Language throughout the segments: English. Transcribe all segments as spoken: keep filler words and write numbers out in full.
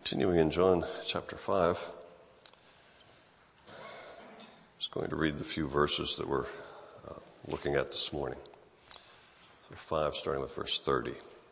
Continuing in John chapter five, I'm just going to read the few verses that we're uh, looking at this morning. So five, starting with verse thirty.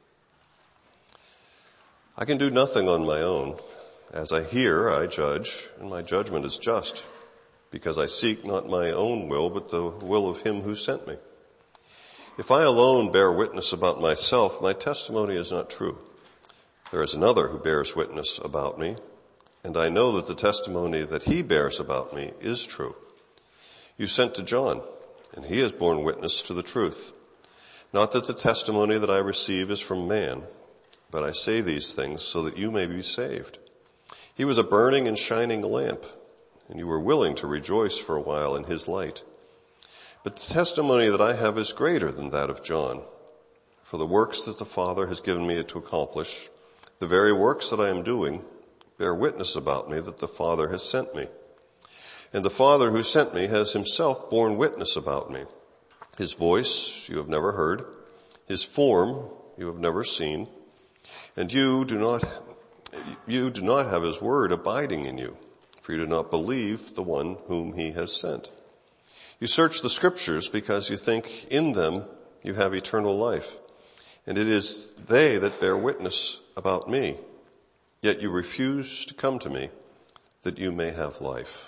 I can do nothing on my own. As I hear, I judge, and my judgment is just, because I seek not my own will, but the will of him who sent me. If I alone bear witness about myself, my testimony is not true. There is another who bears witness about me, and I know that the testimony that he bears about me is true. You sent to John, and he has borne witness to the truth. Not that the testimony that I receive is from man, but I say these things so that you may be saved. He was a burning and shining lamp, and you were willing to rejoice for a while in his light. But the testimony that I have is greater than that of John. For the works that the Father has given me to accomplish, the very works that I am doing, bear witness about me that the Father has sent me. And the Father who sent me has himself borne witness about me. His voice you have never heard, his form you have never seen, and you do not, you do not have his word abiding in you, for you do not believe the one whom he has sent. You search the scriptures because you think in them you have eternal life, and it is they that bear witness about me, yet you refuse to come to me that you may have life.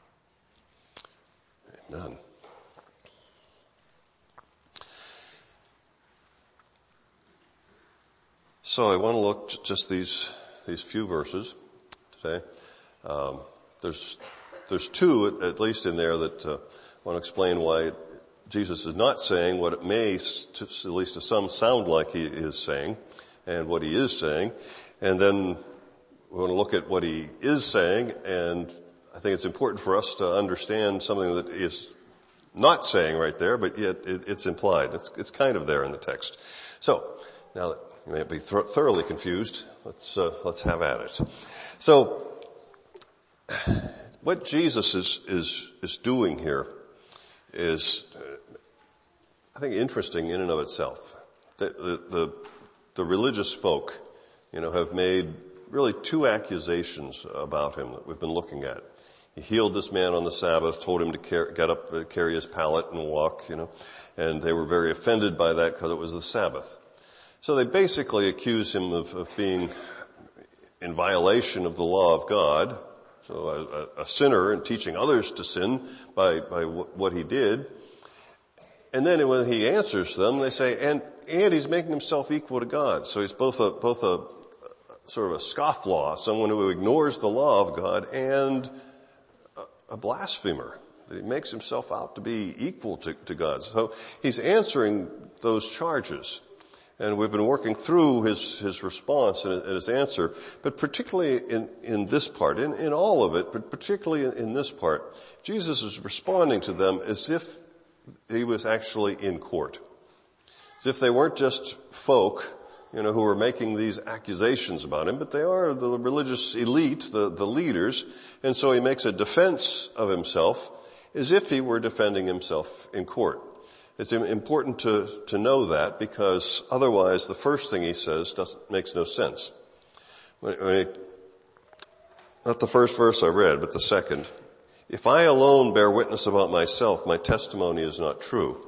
Amen. So I want to look at just these these few verses today. Um, there's there's two at, at least in there that uh, I want to explain why Jesus is not saying what it may, to, at least to some, sound like he is saying, and what he is saying. And then we want to look at what he is saying, and I think it's important for us to understand something that is not saying right there, but yet it, it's implied. It's, it's kind of there in the text. So, now that you may be th- thoroughly confused, let's, uh, let's have at it. So, what Jesus is, is, is doing here is, uh, I think, interesting in and of itself. The, the, the, the religious folk, you know, have made really two accusations about him that we've been looking at. He healed this man on the Sabbath, told him to car- get up, uh, carry his pallet and walk, you know, and they were very offended by that because it was the Sabbath. So they basically accuse him of, of being in violation of the law of God, so a, a sinner and teaching others to sin by, by w- what he did. And then when he answers them, they say, and, and he's making himself equal to God. So he's both a, both a, a sort of a scofflaw, someone who ignores the law of God, and a, a blasphemer, that he makes himself out to be equal to, to God. So he's answering those charges. And we've been working through his, his response and his answer, but particularly in, in this part, in, in all of it, but particularly in, in this part, Jesus is responding to them as if he was actually in court. As if they weren't just folk, you know, who were making these accusations about him, but they are the religious elite, the, the leaders, and so he makes a defense of himself as if he were defending himself in court. It's important to, to know that, because otherwise the first thing he says doesn't, makes no sense. When, when he, not the first verse I read, but the second. If I alone bear witness about myself, my testimony is not true.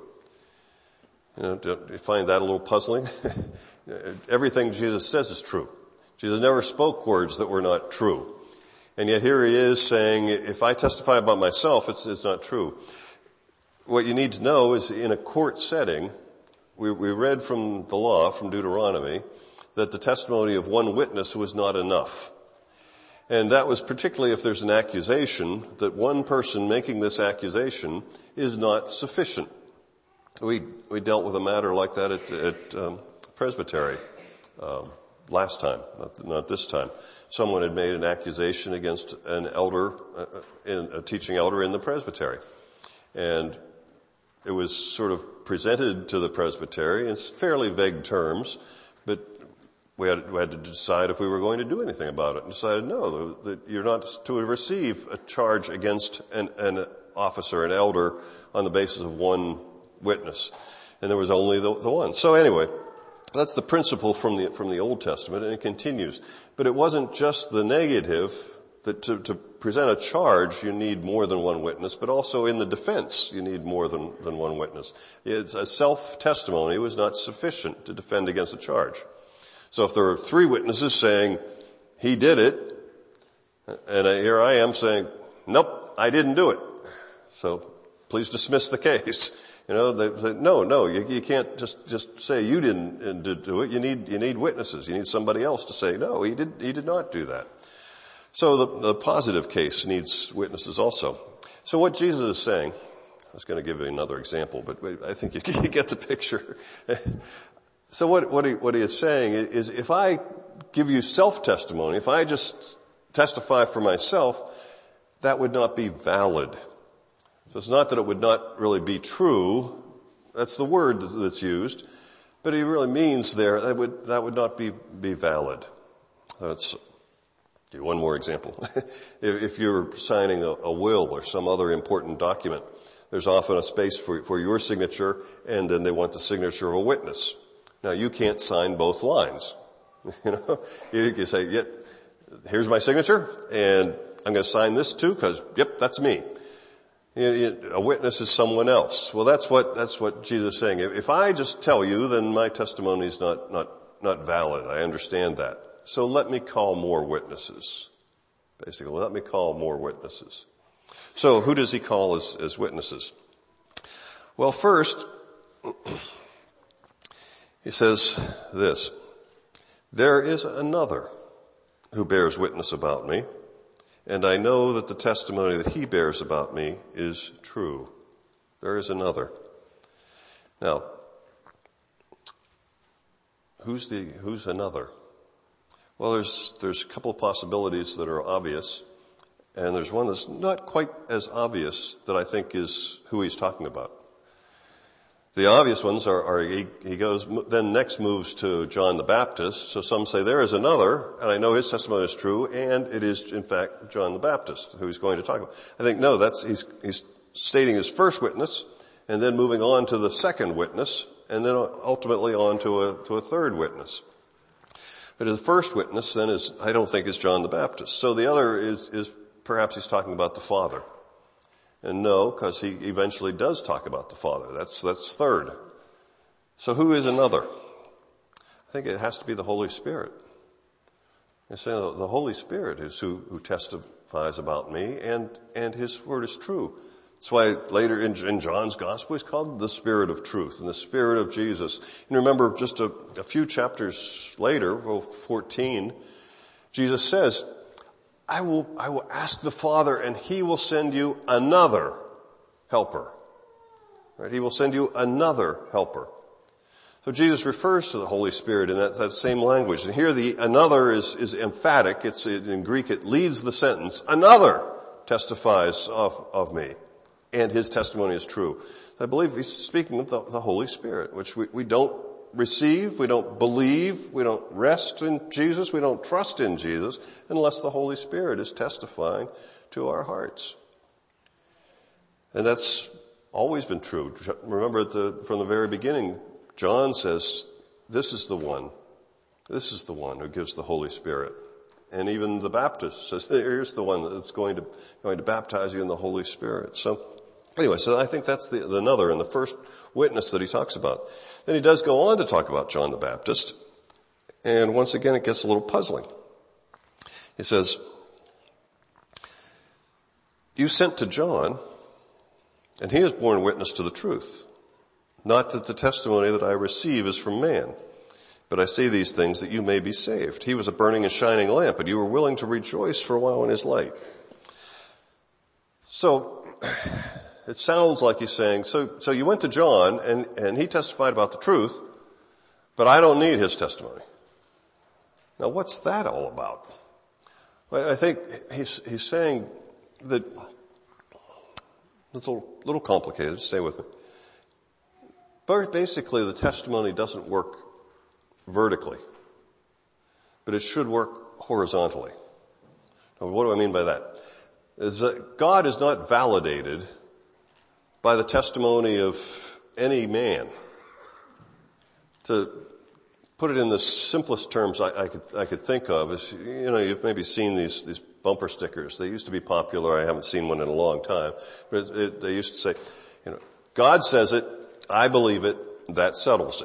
You know, do you find that a little puzzling? Everything Jesus says is true. Jesus never spoke words that were not true. And yet here he is saying, if I testify about myself, it's, it's not true. What you need to know is, in a court setting, we, we read from the law, from Deuteronomy, that the testimony of one witness was not enough. And that was particularly if there's an accusation, that one person making this accusation is not sufficient. We we dealt with a matter like that at, at um, Presbytery um, last time, not, not this time. Someone had made an accusation against an elder, uh, in, a teaching elder in the Presbytery. And it was sort of presented to the presbytery in fairly vague terms, but we had, we had to decide if we were going to do anything about it, and decided no, that you're not to receive a charge against an, an officer, an elder, on the basis of one witness. And there was only the, the one. So anyway, That's the principle from the, from the Old Testament, and it continues. But it wasn't just the negative, that to, to present a charge you need more than one witness, but also in the defense you need more than, than one witness. It's a self-testimony was not sufficient to defend against a charge. So if there are three witnesses saying, he did it, and here I am saying, nope, I didn't do it. So please dismiss the case. You know, they say, no, no, you, you can't just, just say you didn't do it. You need, you need witnesses. You need somebody else to say, no, he did, he did not do that. So the, the positive case needs witnesses also. So what Jesus is saying, I was going to give you another example, but I think you, you get the picture. So what, what he, what he is saying is, if I give you self-testimony, if I just testify for myself, that would not be valid. So it's not that it would not really be true. That's the word that's used. But he really means there, that would, that would not be, be valid. Let's give one more example. if, if you're signing a, a will or some other important document, there's often a space for, for your signature, and then they want the signature of a witness. Now you can't sign both lines. You know, you can say, yep, here's my signature, and I'm going to sign this too, because, yep, that's me. A witness is someone else. Well, that's what, that's what Jesus is saying. If I just tell you, then my testimony is not, not, not valid. I understand that. So let me call more witnesses. Basically, let me call more witnesses. So who does he call as, as witnesses? Well, first, he says this, there is another who bears witness about me, and I know that the testimony that he bears about me is true. There is another. Now, who's the, who's another? Well, there's, there's a couple of possibilities that are obvious, and there's one that's not quite as obvious that I think is who he's talking about. The obvious ones are, are he, he goes, then next moves to John the Baptist. So some say there is another, and I know his testimony is true, and it is in fact John the Baptist who he's going to talk about. I think no, that's, he's, he's stating his first witness, and then moving on to the second witness, and then ultimately on to a, to a third witness. But the first witness then is, I don't think is John the Baptist. So the other is, is perhaps he's talking about the Father. And no, because he eventually does talk about the Father. That's, that's third. So who is another? I think it has to be the Holy Spirit. I say the Holy Spirit is who, who testifies about me, and, and his word is true. That's why later in, in John's Gospel he's called the Spirit of Truth and the Spirit of Jesus. And remember just a, a few chapters later, well, fourteen, Jesus says, I will, I will ask the Father and he will send you another helper. Right? He will send you another helper. So Jesus refers to the Holy Spirit in that, that same language. And here the another is, is emphatic. It's in Greek, it leads the sentence. Another testifies of, of me. And his testimony is true. I believe he's speaking of the, the Holy Spirit, which we, we don't receive, we don't believe, we don't rest in Jesus, we don't trust in Jesus unless the Holy Spirit is testifying to our hearts. And that's always been true. Remember at the, from the very beginning, John says, this is the one, this is the one who gives the Holy Spirit. And even the Baptist says, here's the one that's going to, going to baptize you in the Holy Spirit. So, anyway, so I think that's the, the another and the first witness that he talks about. Then he does go on to talk about John the Baptist. And once again, it gets a little puzzling. He says, you sent to John, and he has borne witness to the truth. Not that the testimony that I receive is from man, but I say these things that you may be saved. He was a burning and shining lamp, and you were willing to rejoice for a while in his light. So, it sounds like he's saying, so, so you went to John and, and he testified about the truth, but I don't need his testimony. Now what's that all about? Well, I think he's, he's saying that, it's a little, little complicated, stay with me. But basically the testimony doesn't work vertically, but it should work horizontally. Now what do I mean by that? Is that God is not validated by the testimony of any man. To, put it in the simplest terms I, I could I could think of is, you know, you've maybe seen these these bumper stickers. They used to be popular. I haven't seen one in a long time, but it, it, they used to say, you know, God says it, I believe it, that settles it.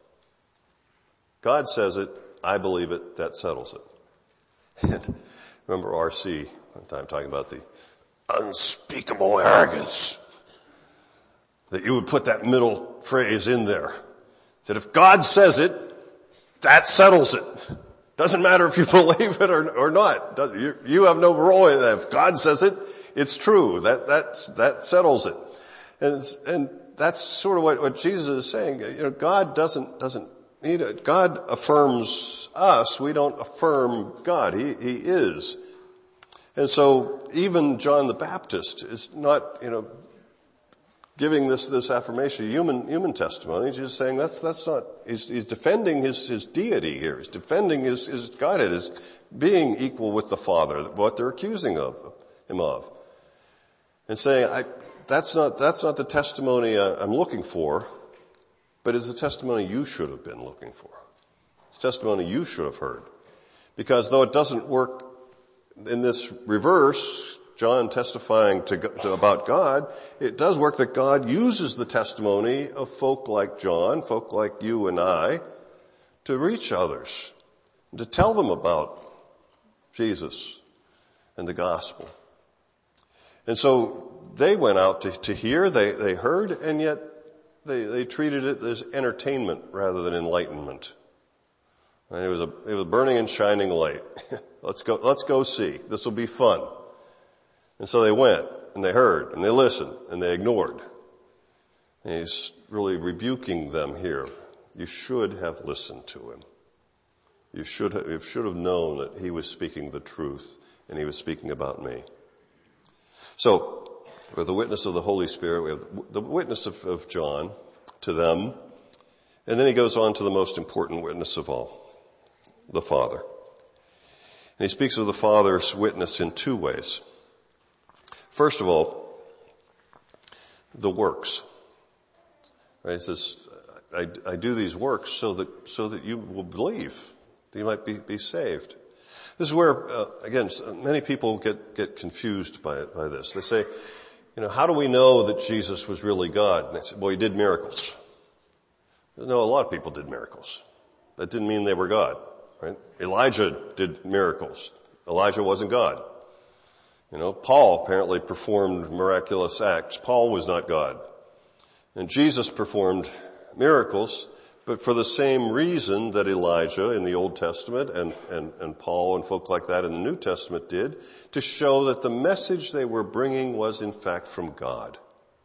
God says it, I believe it, that settles it. And remember R C one time talking about the unspeakable arrogance that you would put that middle phrase in there. That if God says it, that settles it. Doesn't matter if you believe it or, or not. You, you have no role in that. If God says it, it's true. That, that, that settles it. And, and that's sort of what, what Jesus is saying. You know, God doesn't, doesn't need it. God affirms us. We don't affirm God. He, He is. And so even John the Baptist is not, you know, giving this, this affirmation, human, human testimony. He's just saying that's, that's not, he's, he's defending his, his deity here. He's defending his, his Godhead, his being equal with the Father, what they're accusing of him of. And saying, I, that's not, that's not the testimony I'm looking for, but it's the testimony you should have been looking for. It's testimony you should have heard. Because though it doesn't work in this reverse, John testifying to, to about God, it does work that God uses the testimony of folk like John, folk like you and I, to reach others, to tell them about Jesus and the gospel. And so they went out to, to hear, they, they heard, and yet they, they treated it as entertainment rather than enlightenment. And it was a, it was a burning and shining light. let's go, let's go see. This will be fun. And so they went, and they heard, and they listened, and they ignored. And he's really rebuking them here. You should have listened to him. You should have, you should have known that he was speaking the truth, and he was speaking about me. So, with the witness of the Holy Spirit, we have the witness of, of John to them, and then he goes on to the most important witness of all, the Father. And he speaks of the Father's witness in two ways. First of all, the works. Right? He says, I, I do these works so that, so that you will believe, that you might be, be saved. This is where, uh, again, many people get, get confused by it, by this. They say, you know, how do we know that Jesus was really God? And they say, well, he did miracles. No, a lot of people did miracles. That didn't mean they were God, right? Elijah did miracles. Elijah wasn't God. You know, Paul apparently performed miraculous acts. Paul was not God. And Jesus performed miracles, but for the same reason that Elijah in the Old Testament and, and, and Paul and folk like that in the New Testament did, to show that the message they were bringing was in fact from God.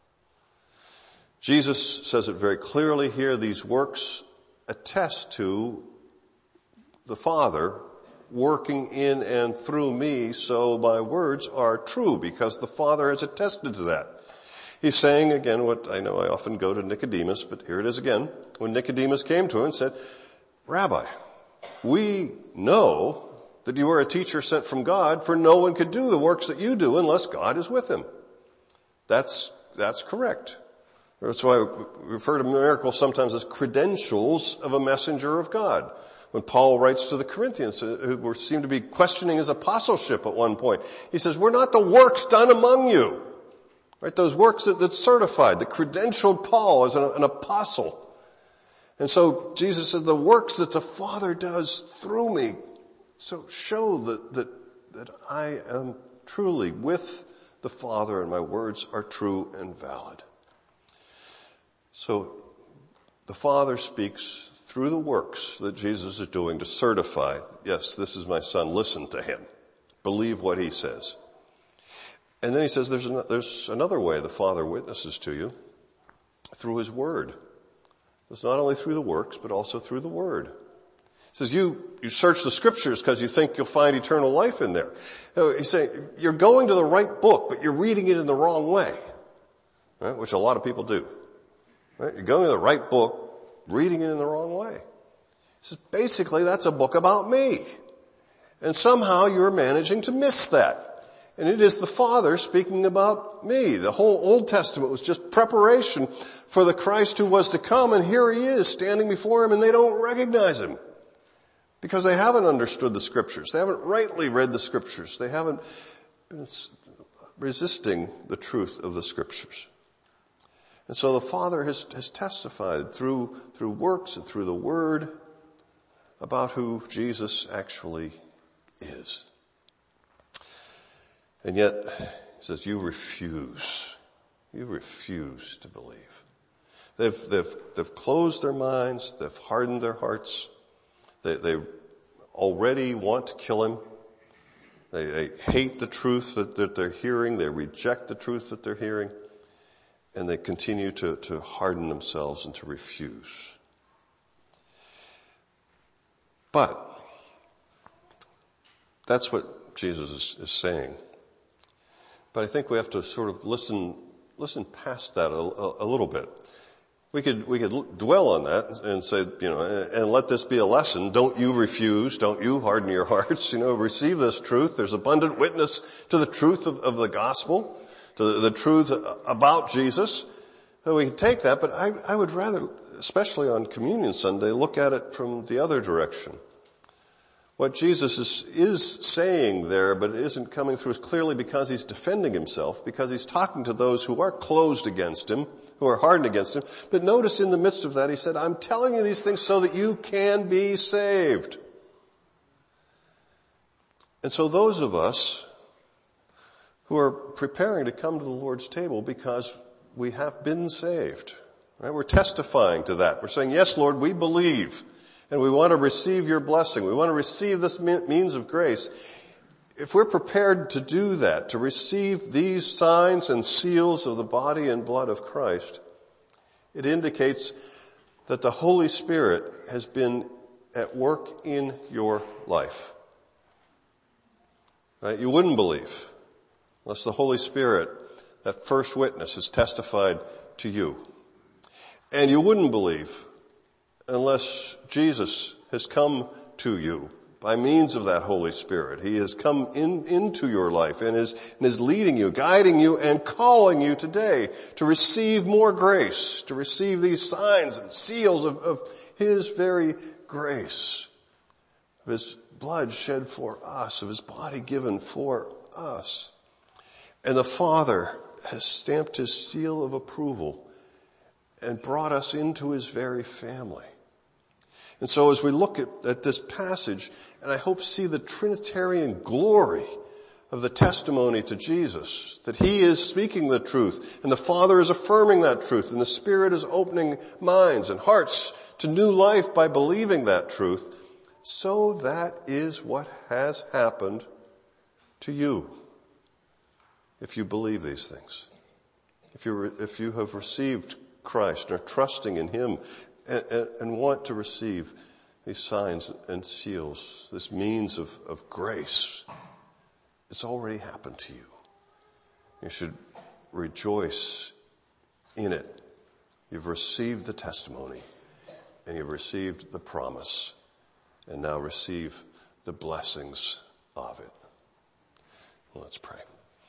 Jesus says it very clearly here, these works attest to the Father working in and through me, so my words are true, because the Father has attested to that. He's saying again what I know I often go to Nicodemus, but here it is again. When Nicodemus came to him and said, Rabbi, we know that you are a teacher sent from God, for no one could do the works that you do unless God is with him. That's, that's correct. That's why we refer to miracles sometimes as credentials of a messenger of God. When Paul writes to the Corinthians, who seem to be questioning his apostleship at one point, he says, we're not the works done among you. Right? Those works that, that certified, that credentialed Paul as an, an apostle. And so Jesus said, the works that the Father does through me, so show that, that, that I am truly with the Father and my words are true and valid. So the Father speaks through the works that Jesus is doing to certify, yes, this is my son, listen to him. Believe what he says. And then he says there's, an, there's another way the Father witnesses to you, through his word. It's not only through the works, but also through the word. He says you, you search the scriptures because you think you'll find eternal life in there. He's saying you're going to the right book, but you're reading it in the wrong way, right? Which a lot of people do. Right? You're going to the right book, reading it in the wrong way. He says, basically, that's a book about me. And somehow you're managing to miss that. And it is the Father speaking about me. The whole Old Testament was just preparation for the Christ who was to come, and here he is standing before him, and they don't recognize him because they haven't understood the Scriptures. They haven't rightly read the Scriptures. They haven't been resisting the truth of the Scriptures. And so the Father has, has testified through, through works and through the Word about who Jesus actually is. And yet, he says, you refuse. You refuse to believe. They've, they've, they've closed their minds. They've hardened their hearts. They, they already want to kill him. They, they hate the truth that, that they're hearing. They reject the truth that they're hearing. And they continue to, to harden themselves and to refuse. But that's what Jesus is, is saying. But I think we have to sort of listen, listen past that a, a, a little bit. We could, we could dwell on that and say, you know, and let this be a lesson. Don't you refuse. Don't you harden your hearts. You know, receive this truth. There's abundant witness to the truth of, of the gospel, to the, the truth about Jesus. So we can take that, but I, I would rather, especially on Communion Sunday, look at it from the other direction. What Jesus is, is saying there, but it isn't coming through, is clearly because he's defending himself, because he's talking to those who are closed against him, who are hardened against him. But notice in the midst of that, he said, I'm telling you these things so that you can be saved. And so those of us who are preparing to come to the Lord's table because we have been saved, right? We're testifying to that. We're saying, yes, Lord, we believe. And we want to receive your blessing. We want to receive this means of grace. If we're prepared to do that, to receive these signs and seals of the body and blood of Christ, it indicates that the Holy Spirit has been at work in your life. Right? You wouldn't believe unless the Holy Spirit, that first witness, has testified to you. And you wouldn't believe unless Jesus has come to you by means of that Holy Spirit. He has come in, into your life and is, and is leading you, guiding you, and calling you today to receive more grace, to receive these signs and seals of, of his very grace, of his blood shed for us, of his body given for us. And the Father has stamped his seal of approval and brought us into his very family. And so as we look at, at this passage, and I hope see the Trinitarian glory of the testimony to Jesus, that he is speaking the truth, and the Father is affirming that truth, and the Spirit is opening minds and hearts to new life by believing that truth, so that is what has happened to you, if you believe these things. If you, if you have received Christ, and are trusting in him, And, and, and want to receive these signs and seals, this means of, of grace, it's already happened to you. You should rejoice in it. You've received the testimony, and you've received the promise, and now receive the blessings of it. Well, let's pray.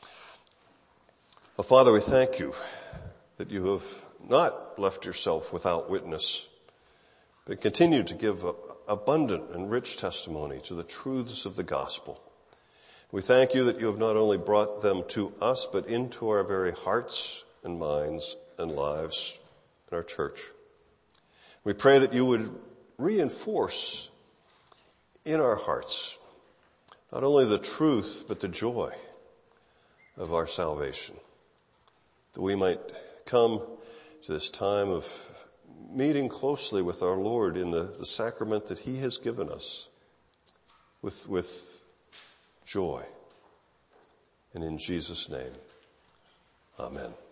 Well, Father, we thank you that you have not left yourself without witness, but continue to give abundant and rich testimony to the truths of the gospel. We thank you that you have not only brought them to us, but into our very hearts and minds and lives in our church. We pray that you would reinforce in our hearts not only the truth, but the joy of our salvation, that we might come to this time of meeting closely with our Lord in the, the sacrament that he has given us with, with joy. And in Jesus' name, amen.